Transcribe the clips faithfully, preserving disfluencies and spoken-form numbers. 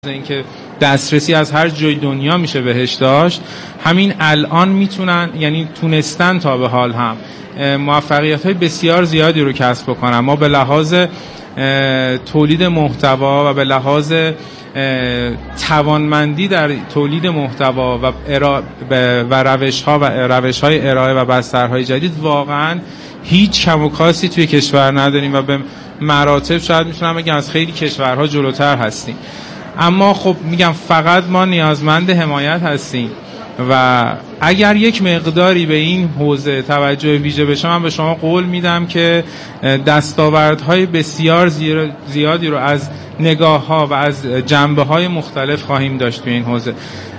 اینکه دسترسی از هر جای دنیا میشه بهش داشت، همین الان میتونن، یعنی تونستن تا به حال هم موفقیت های بسیار زیادی رو کسب بکنن. ما به لحاظ تولید محتوا و به لحاظ توانمندی در تولید محتوا و و روش ها و روش های ارائه و بسترهای جدید واقعا هیچ کم و کاسی توی کشور نداریم و به مراتب شاید میتونم بگم از خیلی کشورها جلوتر هستیم. اما خب میگم فقط ما نیازمند حمایت هستیم و اگر یک مقداری به این حوزه توجه ویژه بشه، من به شما قول میدم که دستاوردهای بسیار زیادی رو از نگاه‌ها و از جنبه‌های مختلف خواهیم داشت توی این حوزه.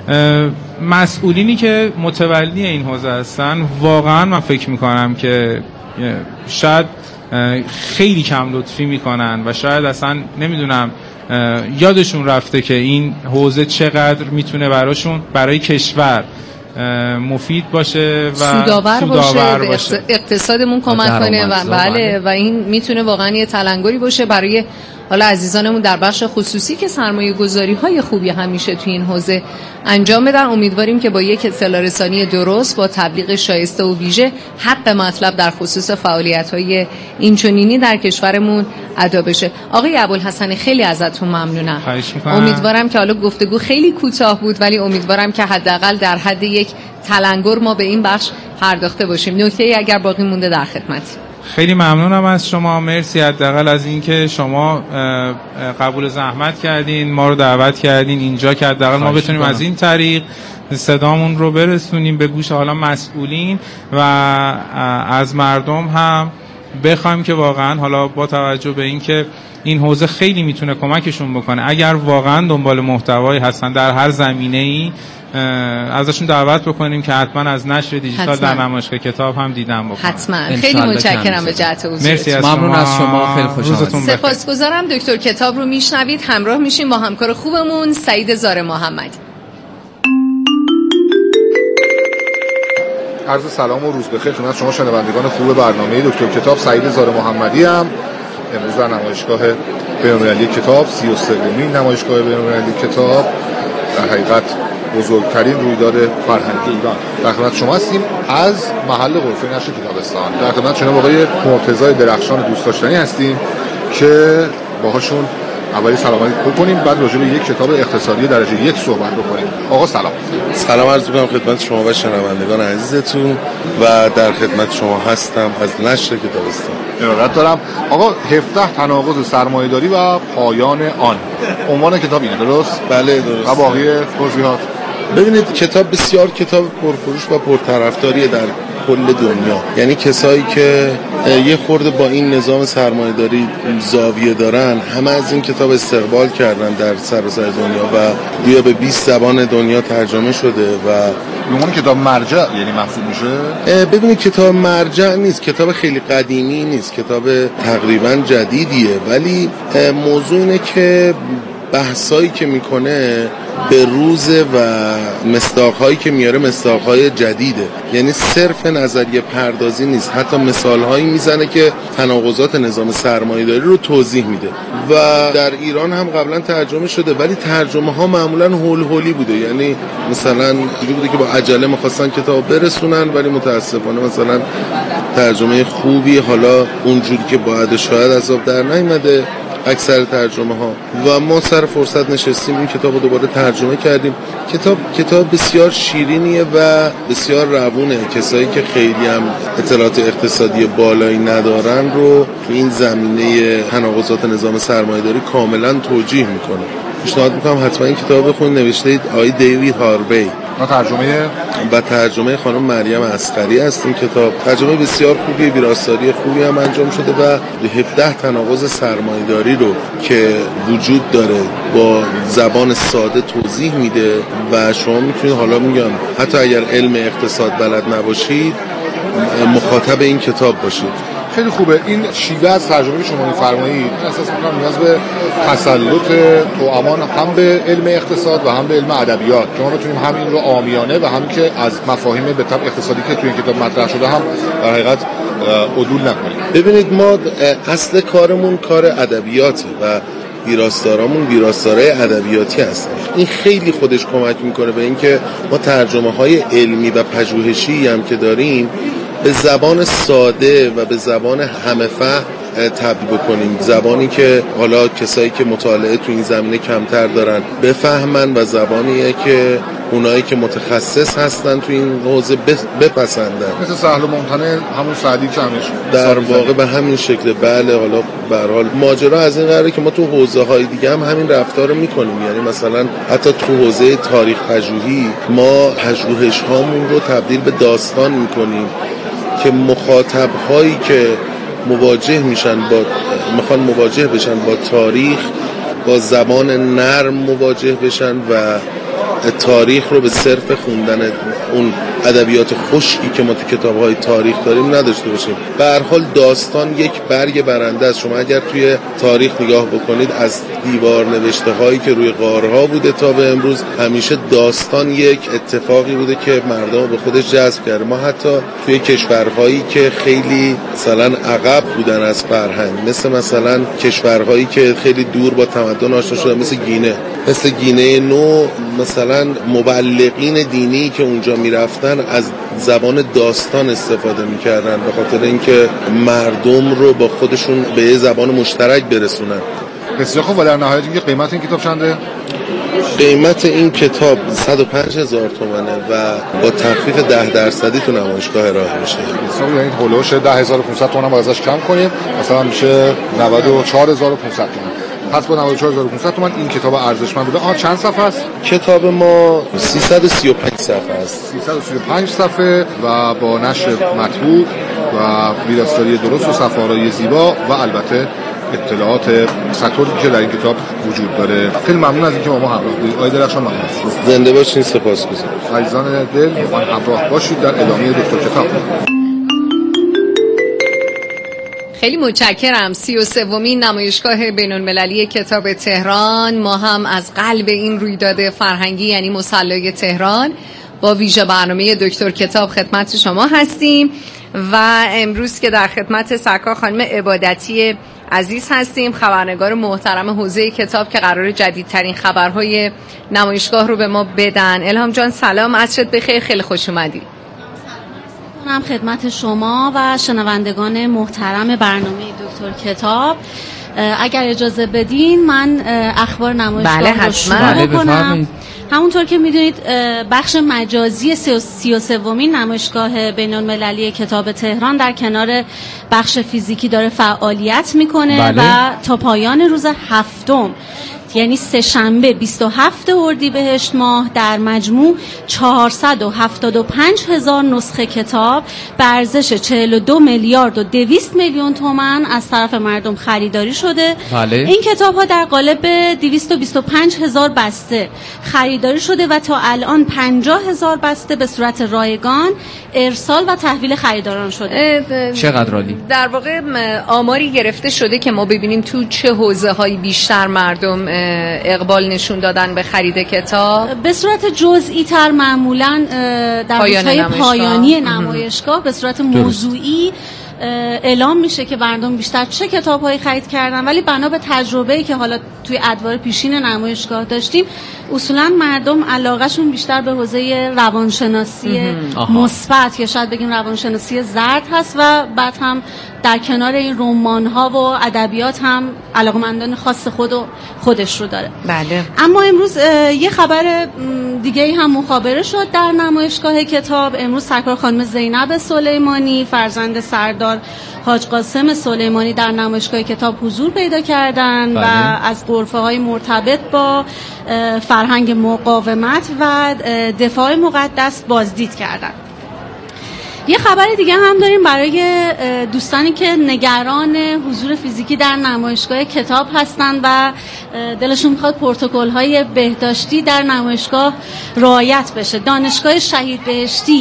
مسئولینی که متولی این حوزه هستن واقعا من فکر میکنم که شاید خیلی کم لطفی میکنن و شاید اصلا نمیدونم یادشون رفته که این حوزه چقدر میتونه براشون برای کشور مفید باشه و سودآور, سودآور باشه, باشه. به اقتصادمون کمک کنه و بله و این میتونه واقعا یه تلنگری باشه برای حالا عزیزانمون در بخش خصوصی که سرمایه گذاری های خوبی همیشه توی این حوزه انجام بدن. امیدواریم که با یک اطلاع رسانی درست، با تبلیغ شایسته و ویژه، حق مطلب در خصوص فعالیت های اینچنینی در کشورمون ادا بشه. آقای ابوالحسن خیلی ازتون ممنونم. امیدوارم که حالا گفتگو خیلی کوتاه بود ولی امیدوارم که حداقل در حد یک تلنگر ما به این بخش پرداخته باشیم. نکته اگر باقی مونده در خدمت. خیلی ممنونم از شما، مرسی حداقل از اینکه شما قبول زحمت کردین، ما رو دعوت کردین اینجا که حداقل ما بتونیم از این طریق صدامون رو برسونیم به گوش حالا مسئولین و از مردم هم بخوایم که واقعا حالا با توجه به اینکه این حوزه خیلی میتونه کمکشون بکنه، اگر واقعا دنبال محتوایی هستن در هر زمینه‌ای، ازشون دعوت بکنیم که حتما از نشر دیجیتال در نمایشگاه کتاب هم دیدن بکنن. حتما. خیلی متشکرم به جهت حضورتون. مرسی از ممنون از شما، خیلی خوشحالم. سپاسگزارم. دکتر کتاب رو میشنوید، همراه میشیم با همکار خوبمون سعید زار محمدی. عرض سلام و روز بخیر خدمت شما شنوندگان خوب برنامه دکتر کتاب. سعید زار محمدی ام. امروز در نمایشگاه بین‌المللی کتاب، سی و سومین نمایشگاه بین‌المللی کتاب، در حقیقت بزرگترین رویداد فرهنگی ایران، در خدمت شما هستیم از محل غرفه نشر کتابستان. در خدمت جناب آقای مرتضی درخشان دوست داشتنی هستیم که باهاشون اولی سلام علیکم بکنیم، بعد راجع به یک کتاب اقتصادی درجه یک صحبت بکنیم. آقا سلام. سلام عرض می‌کنم خدمت شما و شنوندگان عزیزتون و در خدمت شما هستم از نشر کتابستان. ارادت دارم. آقا هفده تناقض سرمایه‌داری و پایان آن، عنوان کتاب اینه درست؟ بله درست. و باقی توضیحات؟ ببینید کتاب بسیار کتاب پرفروش و پرطرفداریه در کل دنیا، یعنی کسایی که یه خورده با این نظام سرمایه‌داری زاویه دارن همه از این کتاب استقبال کردن در سراسر دنیا و بیا به بیست زبان دنیا ترجمه شده و به عنوان کتاب مرجع یعنی محسوب میشه. ببینید کتاب مرجع نیست، کتاب خیلی قدیمی نیست، کتاب تقریبا جدیدیه، ولی موضوع اینه که بحثایی که میکنه به روزه و مصداق‌هایی که میاره مصداق‌های جدیده، یعنی صرف نظریه پردازی نیست، حتی مثال‌هایی میزنه که تناقضات نظام سرمایه‌داری رو توضیح میده و در ایران هم قبلا ترجمه شده ولی ترجمه ها معمولاً هول هولی بوده، یعنی مثلا اینجوری بوده که با عجله می‌خواستن کتاب برسونن ولی متاسفانه مثلا ترجمه خوبی حالا اونجوری که باید شاید از آب در نیامده اکثر ترجمه ها و ما سر فرصت نشستیم این کتاب رو دوباره ترجمه کردیم. کتاب کتاب بسیار شیرینیه و بسیار روونه، کسایی که خیلی هم اطلاعات اقتصادی بالایی ندارن رو تو این زمینه تناقضات نظام سرمایه‌داری کاملا توجیه میکنه. پیشنهاد میکنم حتما این کتاب بخونید، نوشته آقای دیوید هاروی و ترجمه و ترجمه خانم مریم اصغری است. این کتاب ترجمه بسیار خوبی، ویراستاری خوبی هم انجام شده و هفده تناقض سرمایه‌داری رو که وجود داره با زبان ساده توضیح میده و شما میتونید حالا میگم حتی اگر علم اقتصاد بلد نباشید مخاطب این کتاب باشید. خیلی خوبه این شیوه از ترجمه شما می‌فرمایید. احساس می‌کنم نیاز به تسلط توامان هم به علم اقتصاد و هم به علم ادبیات که ما بتونیم هم این رو عامیانه و هم که از مفاهیم به طب اقتصادی که توی این کتاب مطرح شده هم در حقیقت عدول نکنیم. ببینید ما اصل کارمون کار ادبیاته و ویراستارامون ویراستارای ادبیاتی هستن. این خیلی خودش کمک میکنه به اینکه ما ترجمه های علمی و پژوهشی هم که داریم به زبان ساده و به زبان همه فهم تبدیل بکنیم، زبانی که حالا کسایی که مطالعه تو این زمینه کمتر دارن بفهمن و زبانیه که اونایی که متخصص هستن تو این حوزه بپسندن. مثل سهل و ممتنع همون سعدی که همیشه در واقع به همین شکل. بله، حالا به هر حال ماجرا از این قراره که ما تو حوزه های دیگه هم همین رفتار رو میکنیم. یعنی مثلا حتی تو حوزه تاریخ پژوهی ما پژوهش هامون رو تبدیل به داستان میکنیم که مخاطب هایی که مواجه میشن با میخوان مواجه بشن با تاریخ با زبان نرم مواجه بشن و تاریخ رو به صرف خوندن اون ادبیات خشکی که ما تو کتاب‌های تاریخ داریم نداشته باشیم. به هر حال داستان یک برگ برنده است. شما اگر توی تاریخ نگاه بکنید از دیوار نوشته هایی که روی غارها بوده تا به امروز همیشه داستان یک اتفاقی بوده که مردم به خودش جذب کرده. ما حتی توی کشورهایی که خیلی مثلا عقب بودن از فرهنگ، مثل مثلا کشورهایی که خیلی دور با تمدن آشنا شدن مثل گینه مثل گینه نو، مثلا مبلغین دینی که اونجا میرفتن از زبان داستان استفاده میکردن به خاطر اینکه مردم رو با خودشون به یه زبان مشترک برسونن. بسیار خوب. و در نهایت اینکه قیمت این کتاب چنده؟ قیمت این کتاب صد و پنج هزار تومانه و با تخفیف ده درصدی تو نمایشگاه ارائه میشه. حساب یعنی هولوش ده هزار و پانصد تومان ازش کم کنیم، مثلا میشه نود و چهار هزار و پانصد تومان. پس با نود و چهار هزار و پانصد تومان این کتاب ارزشمند بوده. آها چند صفحه است؟ کتاب ما سیصد و سی و پنج صفحه است. سیصد و سی و پنج صفحه و با نشر مطبوع و ویراستاری درست و صفحه‌های زیبا و البته اطلاعات سطوری که در این کتاب وجود داره. خیلی ممنون از اینکه با ما همراه بودید. آقای درخشان ممنون. زنده باشین. سپاسگزارم. عزیزان دل با من همراه باشید در ادامه دکتر کتاب. خیلی متشکرم. سی و سومین نمایشگاه بین‌المللی کتاب تهران، ما هم از قلب این رویداد فرهنگی یعنی مصلی تهران با ویژه برنامه دکتر کتاب خدمت شما هستیم و امروز که در خدمت سرکار خانم عبادتی عزیز هستیم، خبرنگار محترم حوزه کتاب که قرار جدیدترین خبرهای نمایشگاه رو به ما بدن. الهام جان سلام، عصرت بخیر، خیلی خوش اومدی. هم خدمت شما و شنوندگان محترم برنامه دکتر کتاب. اگر اجازه بدین من اخبار نمایشگاه بله رو شروع بکنم. همونطور که میدونید بخش مجازی سی و سومین نمایشگاه بین‌المللی کتاب تهران در کنار بخش فیزیکی داره فعالیت میکنه بله. و تا پایان روز هفتم یعنی سه شنبه بیست و هفتم اردیبهشت ماه در مجموع چهارصد و هفتاد و پنج هزار نسخه کتاب به ارزش چهل و دو میلیارد و دویست میلیون تومان از طرف مردم خریداری شده. بله. این کتاب ها در قالب دویست و بیست و پنج هزار بسته خریداری شده و تا الان پنجاه هزار بسته به صورت رایگان ارسال و تحویل خریداران شده. چقدر عالی. در واقع آماری گرفته شده که ما ببینیم تو چه حوزه هایی بیشتر مردم اقبال نشون دادن به خرید کتاب. به صورت جزئی تر معمولا در روزهای پایانی نمایشگاه به صورت موضوعی اعلام میشه که مردم بیشتر چه کتاب‌هایی خرید کردن، ولی بنا به تجربه‌ای که حالا توی ادوار پیشین نمایشگاه داشتیم اصولا مردم علاقهشون بیشتر به حوزه روانشناسی مثبت یا شاید بگیم روانشناسی زرد هست و بعد هم در کنار این رمان‌ها و ادبیات هم علاقمندان خاص خود و خودش رو داره. بله. اما امروز یه خبر دیگه هم مخابره شد در نمایشگاه کتاب. امروز سرکار خانم زینب سلیمانی فرزند سردار حاج قاسم سلیمانی در نمایشگاه کتاب حضور پیدا کردن بله. و از غرفه‌های مرتبط با فرهنگ مقاومت و دفاع مقدس بازدید کردند. یه خبر دیگه هم داریم برای دوستانی که نگران حضور فیزیکی در نمایشگاه کتاب هستند و دلشون میخواد پروتکل‌های بهداشتی در نمایشگاه رعایت بشه. دانشگاه شهید بهشتی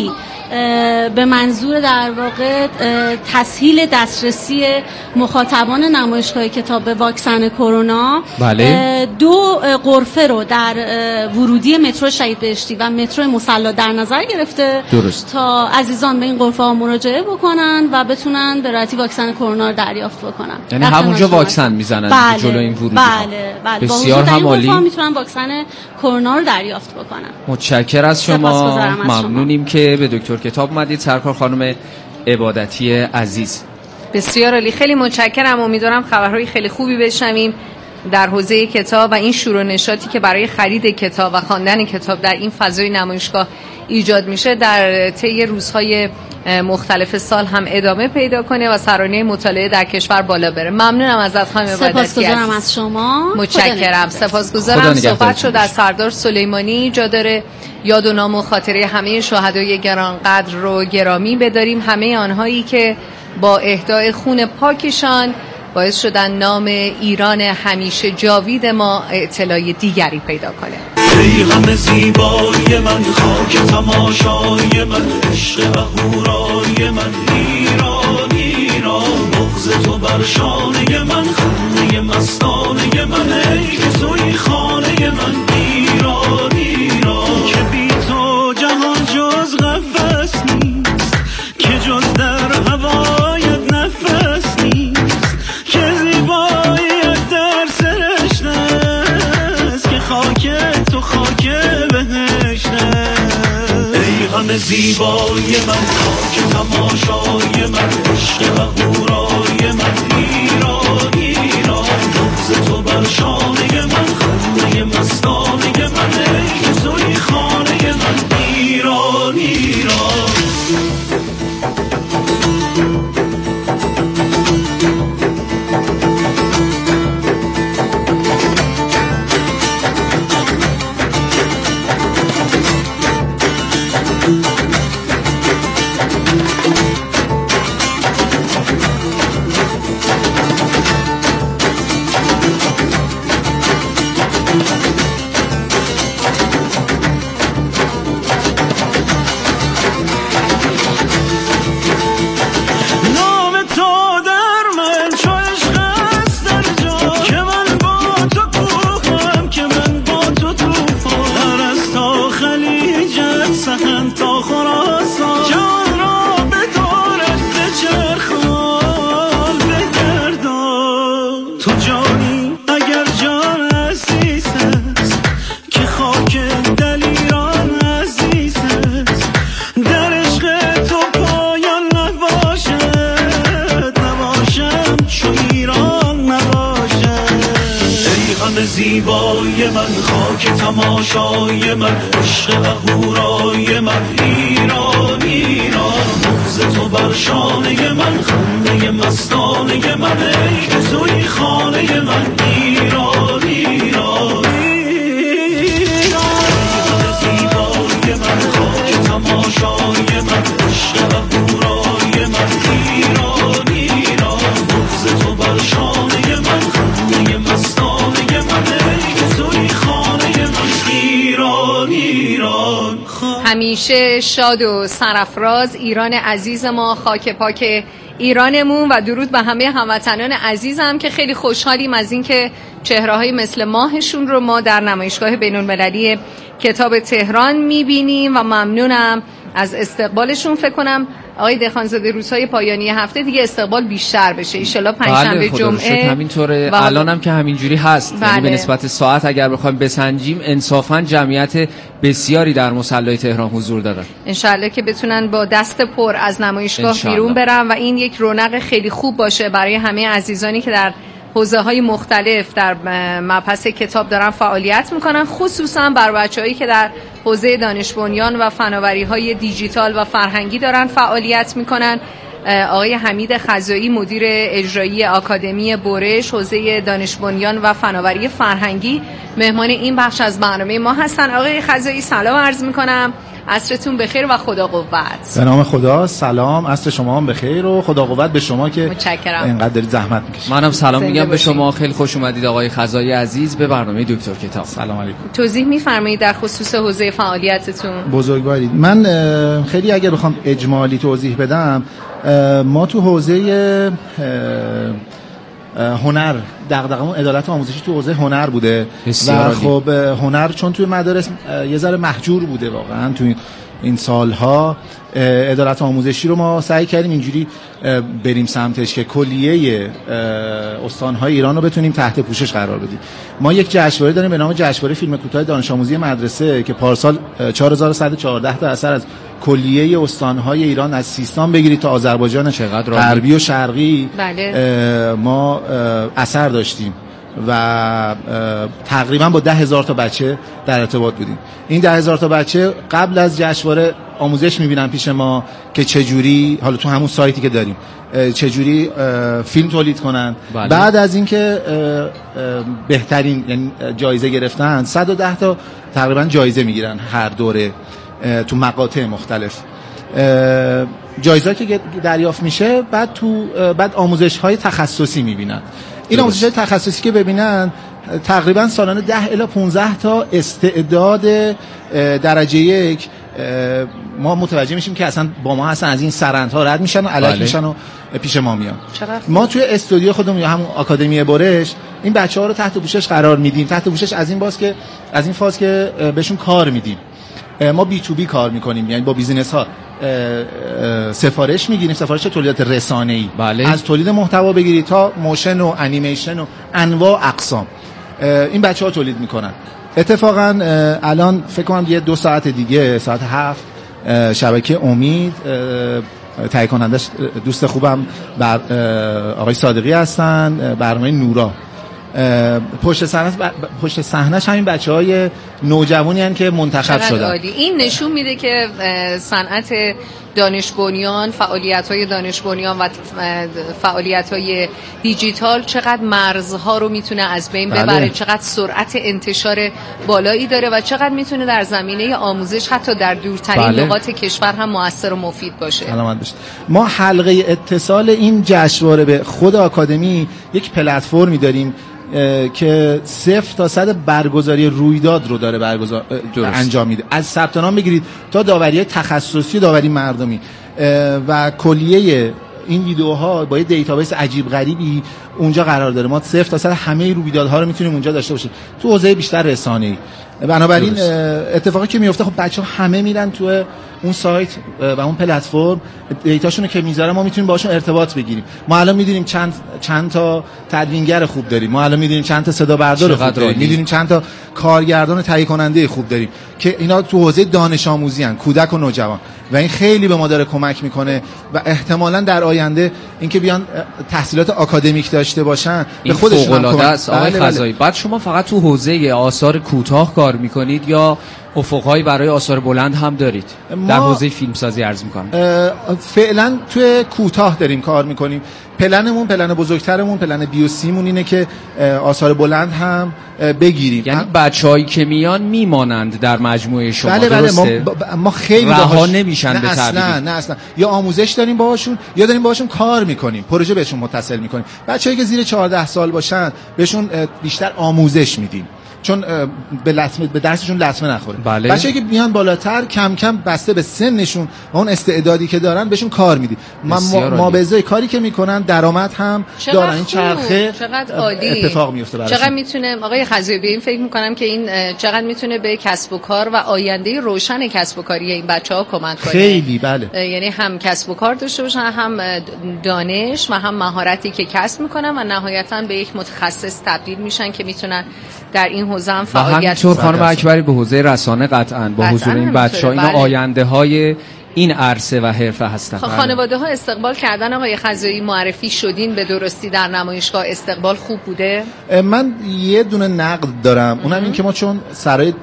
به منظور در واقع تسهیل دسترسی مخاطبان نمایشگاه کتاب به واکسن کرونا، بله. دو غرفه رو در ورودی مترو شهید بهشتی و مترو مصلی در نظر گرفته. درست. تا عزیزان به این غرفه ها مراجعه بکنن و بتونن به راحتی واکسن کرونا رو دریافت بکنن. یعنی همونجا واکسن میزنن. بله. جلو این ورودی. بله بله. بسیار هم عالی. میتونن واکسن کرونا رو دریافت بکنن. متشکرم از شما. ممنونیم که به دکتر کتاب اومدید. سرکار خانم عبادتی عزیز. بسیار عالی، خیلی متشکرم. امیدوارم خبرهای خیلی خوبی بشنویم در حوزه کتاب و این شور و نشاطی که برای خرید کتاب و خواندن کتاب در این فضای نمایشگاه ایجاد میشه در طی روزهای مختلف سال هم ادامه پیدا کنه و سرانه مطالعه در کشور بالا بره. ممنونم ازت خانم عبادتی. سپاسگزارم از شما. متشکرم. سپاسگزارم. صحبت شد از سردار سلیمانی. جا داره یاد و نام و خاطره همه شهدای گرانقدر رو گرامی بداریم، همه آنهایی که با اهدای خون پاکشان باعث شدن نام ایران همیشه جاوید ما اطلاع دیگری پیدا کنه. ریحان زیبای من، خاک تماشای من، عشق و هورای من، ایران ایران، بغض تو بر شانه من، خانه مستانه من، ای که توی خانه من، ایران ایران، که بی تو جهان جز قفس نیست، که جز در هوایت نفس نیست، که زیباییت در سرشت است، که خاک تو خاک بهشت. ریحان زیبای من، خاک تماشای من، عشق و هورای من، ایران ایران، بغض تو بر شانه من، خانه مستانه من، ای که توی خانه من، ایران ایران. زیبای من، خاک تماشای من، عشق و هورای من، ایران ایران، بغض تو بر شانه من، خانه مستانه من، ای که توی خانه من، ایران ایران ایران. زیبای من، خاک تماشای من، عشق و هورای من، ایران ایران، بغض تو بر شانه من، خانه مستانه من، ای که توی خانه من، ایران ایران. همیشه شاد و سرافراز ایران عزیز ما، خاک پاک ایرانمون و درود به همه هموطنان عزیزم که خیلی خوشحالیم از اینکه چهره‌های مثل ماهشون رو ما در نمایشگاه بین‌المللی کتاب تهران می‌بینیم و ممنونم از استقبالشون. فکر کنم آقای دهخانزاده روزهای پایانی هفته دیگه استقبال بیشتر بشه، ان شاءالله پنجشنبه بله جمعه همینطوره. الان هم که همینجوری هست. بله. یعنی به نسبت ساعت اگر بخوایم بسنجیم انصافا جمعیت بسیاری در مصلی تهران حضور دارن. ان شاءالله که بتونن با دست پر از نمایشگاه بیرون برن و این یک رونق خیلی خوب باشه برای همه عزیزانی که در حوزه‌های مختلف در مبحث کتاب دارن فعالیت میکنن، خصوصا بر بچه‌هایی که در حوزه دانش بنیان و فناوری‌های دیجیتال و فرهنگی دارن فعالیت میکنن. آقای حمید خزایی مدیر اجرایی آکادمی برش حوزه دانش بنیان و فناوری فرهنگی مهمان این بخش از برنامه ما هستن. آقای خزایی سلام عرض میکنم عصرتون بخیر و خدا قوت. به نام خدا. سلام، عصر شما هم بخیر و خدا قوت به شما که متشکرم اینقدر دارید زحمت میکشید. منم سلام میگم به شما، خیلی خوش اومدید آقای خزایی عزیز به برنامه دکتر کتاب. سلام علیکم. توضیح می‌فرمایید در خصوص حوزه فعالیتتون؟ بزرگوارید. من خیلی اگر بخوام اجمالی توضیح بدم، ما تو حوزه هنر دغدغمون عدالت آموزشی تو حوزه هنر بوده و خب هنر چون توی مدارس یه ذره محجور بوده واقعا تو این سالها، عدالت آموزشی رو ما سعی کردیم اینجوری بریم سمتش که کلیه استان‌های ایران رو بتونیم تحت پوشش قرار بدیم. ما یک جشنواره داریم به نام جشنواره فیلم کوتاه دانش آموزی مدرسه که پارسال چهار هزار و صد و چهارده تا اثر از کلیه استان‌های ایران از سیستان بگیرید تا آذربایجان غربی و شرقی بله. ما اثر داشتیم و تقریبا با ده هزار تا بچه در ارتباط بودیم. این ده هزار تا بچه قبل از جشنواره آموزش میبینن پیش ما که چجوری، حالا تو همون سایتی که داریم، چجوری فیلم تولید کنن. بله. بعد از اینکه بهترین یعنی جایزه گرفتن، صد و ده تا تقریبا جایزه میگیرن هر دوره تو مقاطع مختلف. جایزه که دریافت میشه بعد تو بعد آموزش‌های تخصصی میبینن. این آموزش تخصصی که ببینن تقریبا سالانه ده الی پانزده تا استعداد درجه یک ما متوجه میشیم که اصلا با ما هستن، از این سرندها رد میشن و الک بله. میشن و پیش ما میان. ما توی استودیو خودمون یا همون آکادمی برش این بچه‌ها رو تحت پوشش قرار میدیم. تحت پوشش از این باز که از این فاز که بهشون کار میدیم. ما بی تو بی کار میکنیم، یعنی با بیزینس ها سفارش میگیریم، سفارش تولیدات رسانه‌ای بله. از تولید محتوا بگیرید تا موشن و انیمیشن و انواع اقسام این بچه‌ها تولید میکنن. اتفاقا الان فکر کنم یه دو ساعت دیگه ساعت هفت شبکه امید تهیه کنندش دوست خوبم بر آقای صادقی هستن، برنامه نورا، پشت صحنه پشت صحنه‌اش همین بچه‌های نوجوانی هستن که منتخب شدن. عالی. این نشون میده که صنعت دانش بنیان، فعالیت‌های دانش بنیان و فعالیت‌های دیجیتال چقدر مرزها رو میتونه از بین بله. ببره، چقدر سرعت انتشار بالایی داره و چقدر میتونه در زمینه آموزش حتی در دورترین بله. نقاط کشور هم مؤثر و مفید باشه. ما حلقه اتصال این جشنواره به خود آکادمی یک پلتفرمی داریم که صفر تا صد برگزاری رویداد رو داره برگزار انجام میده، از ثبت نام بگیرید تا داوری تخصصی و داوری مردمی و کلیه این ویدیوها با یه دیتابیس عجیب غریبی اونجا قرار داره. ما صفر تا صد همه رویدادها رو میتونیم اونجا داشته باشیم تو حوزه بیشتر رسانه‌ای. بنابراین اتفاقی که میفته خب بچه‌ها همه میرن تو اون سایت و اون پلتفرم، دیتاشونو که میذاره ما میتونیم باشون ارتباط بگیریم. ما الان میدونیم چند چند تا تدوینگر خوب داریم، ما الان میدونیم چند تا صدا بردار خوب داریم، میدونیم چند تا کارگردان تهیه کننده خوب داریم که اینا تو حوزه دانش آموزی ان، کودک و نوجوان، و این خیلی به ما داره کمک میکنه و احتمالاً در آینده اینکه بیان تحصیلات آکادمیک داشته باشن به خودشون هم کمک. آقای خزایی، بعد شما فقط تو حوزه آثار کوتاه کار میکنید یا افق‌های برای آثار بلند هم دارید؟ در حوزه فیلمسازی عرض میکنم. فعلا توی کوتاه داریم کار میکنیم. پلنمون، پلن بزرگترمون، پلن بیوسیمون اینه که آثار بلند هم بگیریم. یعنی بچه‌هایی که میان میمانند در مجموعه شما؟ بله بله. ما, ما خیلی رها نمیشن به تعبیری. نه نه اصلا. یا آموزش داریم باهاشون یا داریم باهاشون کار میکنیم، پروژه بهشون متصل میکنیم. بچه‌ای که زیر چهارده سال باشن بهشون بیشتر آموزش میدیم چون به لطمه به درسشون لطمه نخوره. بله. بچه‌ای که میان بالاتر کم کم بسته به سنشون و اون استعدادی که دارن بهشون کار میدیم. ما ما به ازای کاری که میکنن درآمد هم دارن. این چرخه چقدر عالی اتفاق میفته براشون. چقدر میتونه آقای خزایی به این فکر میکنم که این چقدر میتونه به کسب و کار و آینده روشن کسب و کاری این بچه‌ها کمک کنه. خیلی بله. یعنی هم کسب و کار داشته باشن، هم دانش و هم مهارتی که کسب میکنن و نهایتاً به یک متخصص تبدیل میشن که میتونن در این حوزه هم فعالیت کنن. خانم اکبری به حوزه رسانه قطعاً با حضور این بچه‌ها اینا آینده های این عرصه و حرفه هستن. خانواده ها استقبال کردن آقای خزایی، معرفی شدین به درستی در نمایشگاه، استقبال خوب بوده؟ من یه دونه نقد دارم، اونم این که ما چون سرای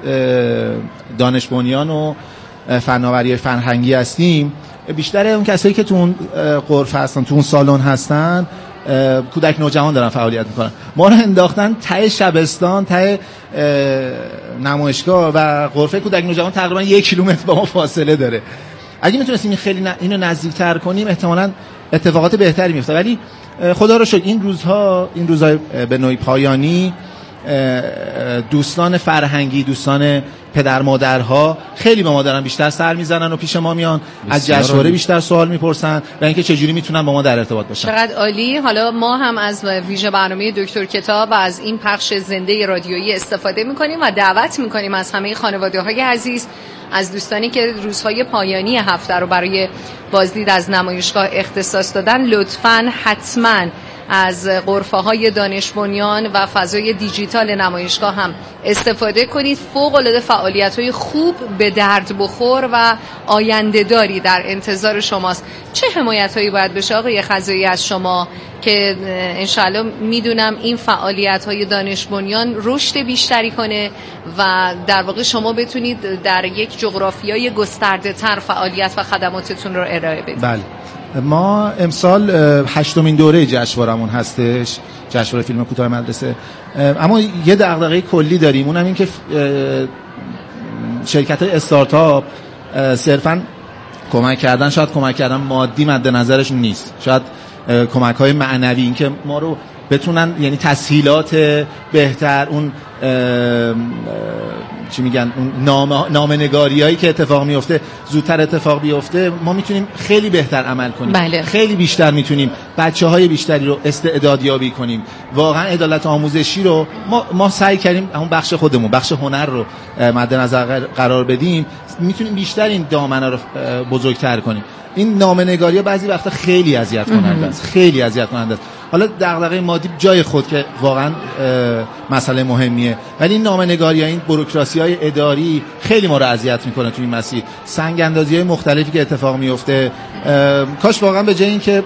دانش بنیان و فناوری فرهنگی هستیم، بیشتر اون کسایی که تو اون غرفه هستن، تو اون سالن هستن، کودک نوجوان دارن فعالیت میکنن. ما رو انداختن ته شبستان، ته نمایشگاه و غرفه کودک نوجوان تقریبا یک کیلومتر با ما فاصله داره. اگه میتونستیم این خیلی ن... اینو نزدیکتر کنیم احتمالاً اتفاقات بهتری میفته، ولی خدا رو شکر این روزها این روزهای به نوعی پایانی دوستان فرهنگی، دوستان پدر مادرها خیلی به ما دارن بیشتر سر میزنن و پیش ما میان، از جشنواره بیشتر سوال میپرسن و اینکه چجوری میتونن با ما در ارتباط باشن. چقدر عالی. حالا ما هم از ویژه برنامه دکتر کتاب و از این پخش زنده رادیویی استفاده میکنیم و دعوت میکنیم از همه خانواده‌های عزیز، از دوستانی که روزهای پایانی هفته رو برای بازدید از نمایشگاه اختصاص دادن، لطفاً حتماً از غرفه‌های دانش بنیان و فضای دیجیتال نمایشگاه هم استفاده کنید. فوق‌العاده فعالیت‌های خوب به درد بخور و آینده‌داری در انتظار شماست. چه حمایت‌هایی باید بشه آقای خزایی از شما که انشالله میدونم این فعالیت‌های دانش بنیان رشد بیشتری کنه و در واقع شما بتونید در یک جغرافیای گسترده‌تر فعالیت و خدماتتون رو ارائه بدید؟ بله. ما امسال هشتمین دوره جشنوارمون هستش، جشنواره فیلم کوتاه مدرسه. اما یه دغدغه کلی داریم، اونم این که شرکت‌های استارتاپ صرفاً کمک کردن، شاید کمک کردن مادی مد نظرشون نیست، شاید کمک‌های معنوی، این که ما رو بتونن، یعنی تسهیلات بهتر، اون چی میگن، اون نامه نامه‌نگاریایی که اتفاق میفته زودتر اتفاق بیفته، ما میتونیم خیلی بهتر عمل کنیم. بله. خیلی بیشتر میتونیم بچه‌های بیشتری رو استعدادیابی کنیم. واقعا عدالت آموزشی رو ما ما سعی کردیم اون بخش خودمون، بخش هنر رو مد نظر قرار بدیم، میتونیم بیشتر این دامنه رو بزرگتر کنیم. این نامه‌نگاری‌ها بعضی وقتا خیلی اذیت کننده است، خیلی اذیت کننده است. حالا دغدغه مادی جای خود که واقعا مسئله مهمیه، ولی این نامه‌نگاری‌ها، این بوروکراسی‌های اداری خیلی ما رو اذیت میکنه تو این مسیر. سنگ اندازی‌های مختلفی که اتفاق میفته، کاش واقعا به جای این که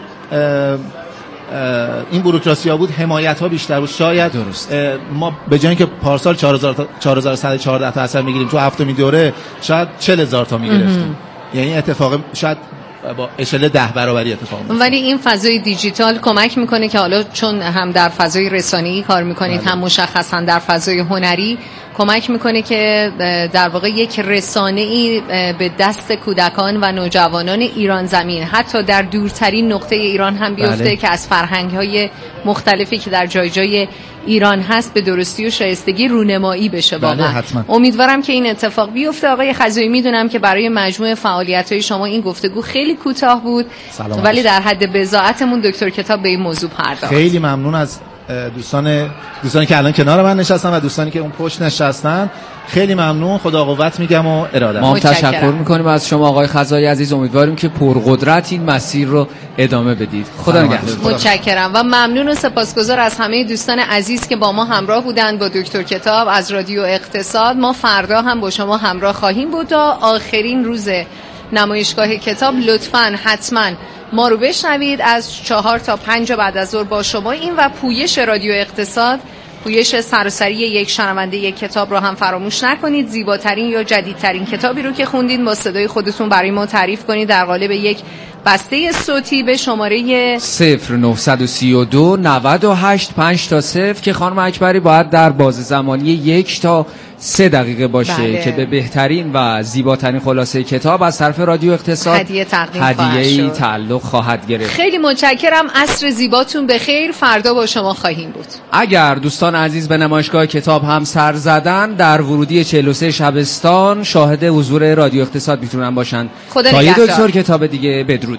این بوروکراسی‌ها بود حمایت‌ها بیشتر بود. شاید درست. ما به جای اینکه پارسال چهار هزار و صد و چهارده تا اثر میگیریم، تو هفتمین دوره شاید چهل هزار تا میگرفتیم. یعنی اتفاق شاید با اشل ده برابری اتفاق میفته. ولی این فضای دیجیتال کمک میکنه که حالا چون هم در فضای رسانه‌ای کار میکنید، هم مشخصا در فضای هنری، کمک میکنه که در واقع یک رسانه‌ای به دست کودکان و نوجوانان ایران زمین، حتی در دورترین نقطه ایران هم بیفته. بله. که از فرهنگ‌های مختلفی که در جای جای ایران هست به درستی و شایستگی رونمایی بشه. واقعا بله، امیدوارم که این اتفاق بیفته. آقای خزایی، میدونم که برای مجموعه فعالیت‌های شما این گفتگو خیلی کوتاه بود، سلامت. ولی در حد بضاعتمون دکتر کتاب به این موضوع پرداخت. خیلی ممنون از دوستان دوستانی که الان کنار من نشستن و دوستانی که اون پشت نشستن. خیلی ممنون، خدا قوت میگم و اراده. ما تشکر میکنیم از شما آقای خزایی عزیز. امیدواریم که پرقدرت این مسیر رو ادامه بدید. خدا نگهدار. متشکرم و ممنون و سپاسگزار از همه دوستان عزیز که با ما همراه بودند با دکتر کتاب از رادیو اقتصاد. ما فردا هم با شما همراه خواهیم بود تا آخرین روز نمایشگاه کتاب. لطفاً حتماً ما رو بشنوید. از چهار تا پنج بعد از ظهر با شما این و پویش رادیو اقتصاد، پویش سراسری یک شنونده یک کتاب رو هم فراموش نکنید. زیباترین یا جدیدترین کتابی رو که خوندید با صدای خودتون برای ما تعریف کنید در قالب یک بسته صوتی به شماره صفر نه سه دو نود و هشت پنج تا صفر که خانم اکبری باید در باز زمانی یک تا سه دقیقه باشه. بله. که به بهترین و زیباترین خلاصه کتاب از طرف رادیو اقتصاد هدیه تقدیم هدیه‌ای تعلق خواهد گرفت. خیلی متشکرم. عصر زیباتون بخیر. فردا با شما خواهیم بود. اگر دوستان عزیز به نمایشگاه کتاب هم سر زدن، در ورودی چهل و سه شبستان شاهد حضور رادیو اقتصاد میتونن باشن. خدا تا یه دکتر کتاب دیگه، بدرود.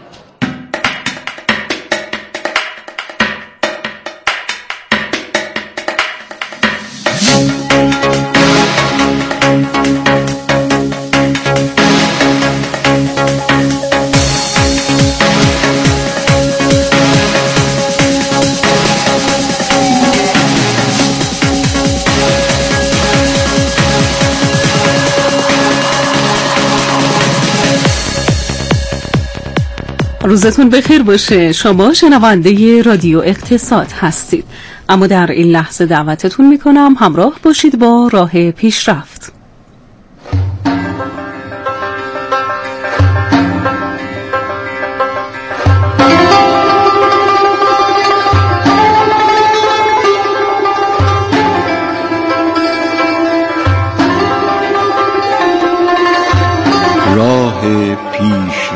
روزتون بخیر باشه. شما شنونده رادیو اقتصاد هستید، اما در این لحظه دعوتتون میکنم همراه باشید با راه پیشرفت.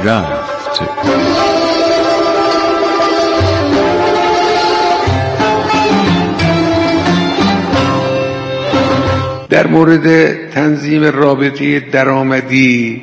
رفت. در مورد تنظیم رابطه درآمدی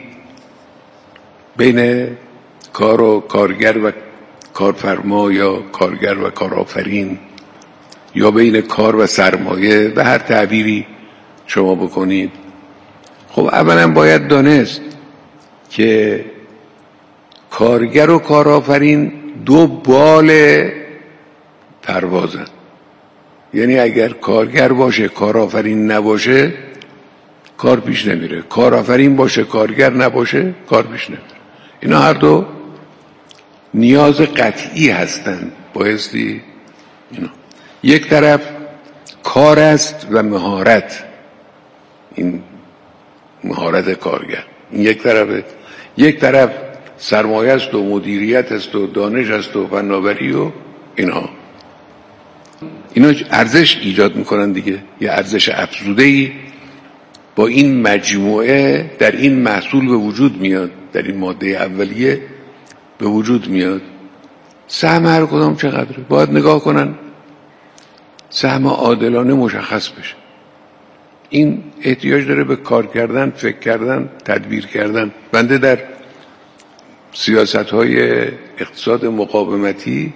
بین کار و کارگر و کارفرما یا کارگر و کارآفرین یا بین کار و سرمایه به هر تعبیری شما بکنید، خب اولا باید دانست که کارگر و کارآفرین دو بال پروازن. یعنی اگر کارگر باشه کارآفرین نباشه کار پیش نمیره، کارآفرین باشه کارگر نباشه کار پیش نمیره. اینا هر دو نیاز قطعی هستند. بایستی اینا یک طرف کار است و مهارت، این مهارت کارگر، این یک طرفه. یک طرف سرمایه است و مدیریت است و دانش است و فناوری و اینها. اینا ارزش ایجاد میکنن دیگه، یه ارزش افزوده‌ای با این مجموعه در این محصول به وجود میاد، در این ماده اولیه به وجود میاد. سهم هر کدام چقدره باید نگاه کنن، سهم عادلانه مشخص بشه. این احتیاج داره به کار کردن، فکر کردن، تدبیر کردن. بنده در سیاست‌های اقتصاد مقاومتی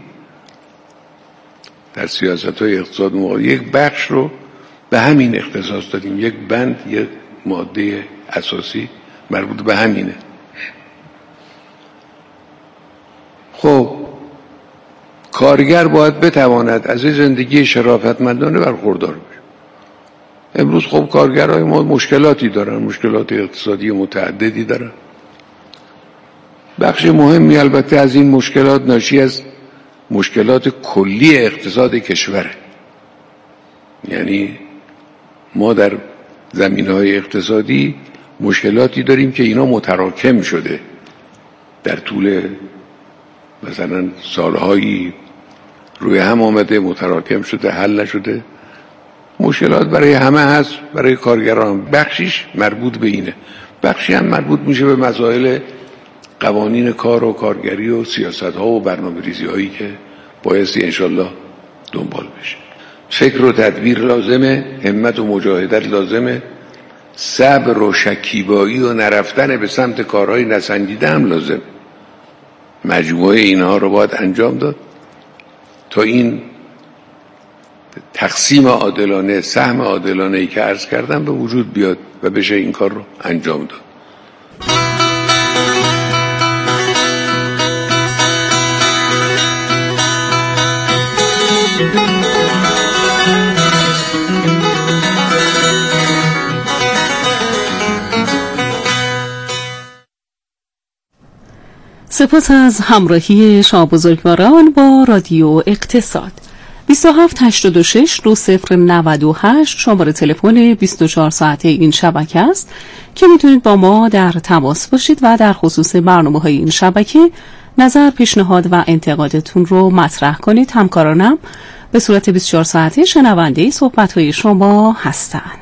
در سیاست‌های اقتصاد مقاومتی یک بخش رو به همین اختصاص دادیم، یک بند، یک ماده اساسی مربوط به همینه. خب کارگر باید بتواند از زندگی شرافتمندانه برخوردار بشه. امروز خب کارگرای ما مشکلاتی دارن، مشکلات اقتصادی متعددی دارن. بخش مهمی البته از این مشکلات ناشی از مشکلات کلی اقتصاد کشوره. یعنی ما در زمینه‌های اقتصادی مشکلاتی داریم که اینا متراکم شده در طول مثلا سالهایی روی هم آمده، متراکم شده، حل نشده. مشکلات برای همه هست، برای کارگران. بخشیش مربوط به اینه، بخشی هم مربوط میشه به مسائل قوانین کار و کارگری و سیاست ها و برنامه ریزی هایی که بایستی انشالله دنبال بشه. فکر و تدبیر لازمه، همت و مجاهدت لازمه، صبر و شکیبایی و نرفتن به سمت کارهای نسنجیده هم لازم. مجموعه اینها رو باید انجام داد تا این تقسیم عادلانه، سهم عادلانه ای که عرض کردم به وجود بیاد و بشه این کار رو انجام داد. سپاس از همراهی شما بزرگواران با رادیو اقتصاد. بیست و هفت هشتاد و شش دو صفر نود و هشت شماره تلفن بیست و چهار ساعته این شبکه است که میتونید با ما در تماس باشید و در خصوص برنامه‌های این شبکه نظر، پیشنهاد و انتقادتون رو مطرح کنید. همکارانم به صورت بیست و چهار ساعته شنونده صحبت‌های شما هستند.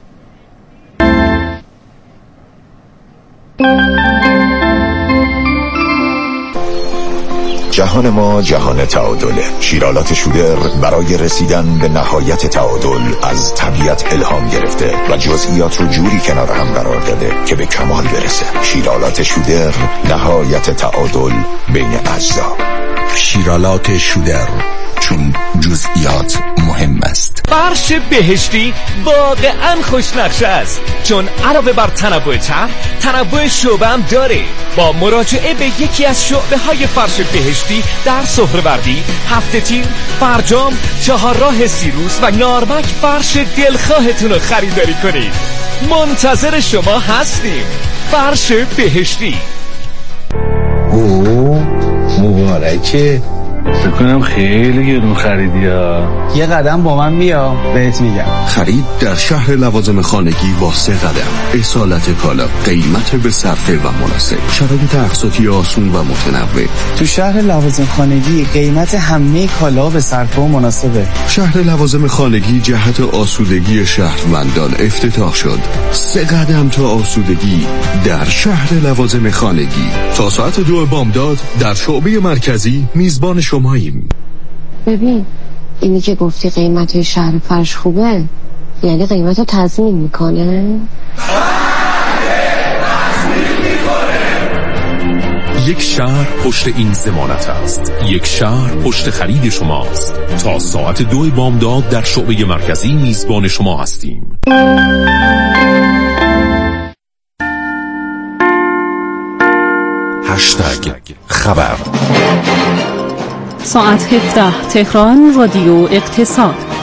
جهان ما جهان تعادله. شیرالات شودر برای رسیدن به نهایت تعادل از طبیعت الهام گرفته و جزئیات رو جوری کنار هم قرار داده که به کمال برسه. شیرالات شودر، نهایت تعادل بین اجزا. شیرالات شودر، چون جزئیات مهم است. فرش بهشتی واقعا خوشنقشه است، چون علاوه بر تنوع طرح، تنوع شعبه هم داره. با مراجعه به یکی از شعبه های فرش بهشتی در سهروردی، هفته تیر، فرجام، چهارراه سیروس و نارمک فرش دلخواهتون رو خریداری کنید. منتظر شما هستیم. فرش بهشتی. او مبارکه. فکر کنم خیلی گرون خریدی ها. یه قدم با من بیا بهت میگم. خرید در شهر لوازم خانگی با سه قدم. اصالت کالا، قیمت به صرفه و مناسب، شرایط اقساطی آسون و متنوع. تو شهر لوازم خانگی قیمت همه کالا به صرفه و مناسبه. شهر لوازم خانگی جهت آسودگی شهروندان افتتاح شد. سه قدم تا آسودگی در شهر لوازم خانگی. تا ساعت دو بامداد در شعبه مرکزی میزبان شماییم. ببین اینی که گفتی قیمت شهر فرش خوبه، یعنی قیمت رو تضمین میکنه؟ یک شهر پشت این ضمانت است. یک شهر پشت خرید شماست. تا ساعت دو بامداد در شعبه مرکزی میزبان شما هستیم. هشتگ خبر. ساعت هفده تهران رادیو اقتصاد.